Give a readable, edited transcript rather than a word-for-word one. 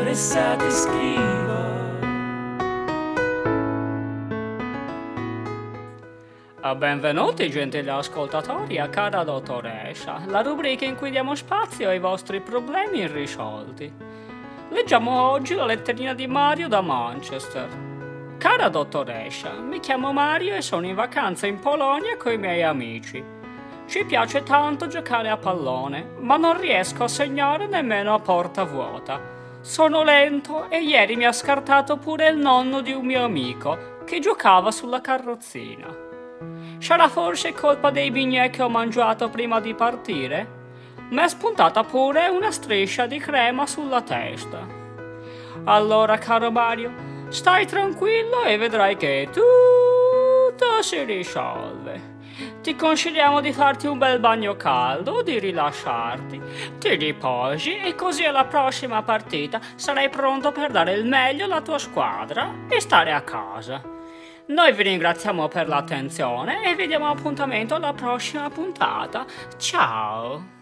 interessa ti scrivo. Benvenuti gentili ascoltatori a Cara Dottoressa, la rubrica in cui diamo spazio ai vostri problemi irrisolti. Leggiamo oggi la letterina di Mario da Manchester. Cara Dottoressa, mi chiamo Mario e sono in vacanza in Polonia con i miei amici. Ci piace tanto giocare a pallone, ma non riesco a segnare nemmeno a porta vuota. Sono lento e ieri mi ha scartato pure il nonno di un mio amico che giocava sulla carrozzina. Sarà forse colpa dei bignè che ho mangiato prima di partire? Mi è spuntata pure una striscia di crema sulla testa. Allora, caro Mario, stai tranquillo e vedrai che tutto si risolve. Ti consigliamo di farti un bel bagno caldo, di rilassarti, ti riposi e così alla prossima partita sarai pronto per dare il meglio alla tua squadra e stare a casa. Noi vi ringraziamo per l'attenzione e vi diamo appuntamento alla prossima puntata. Ciao!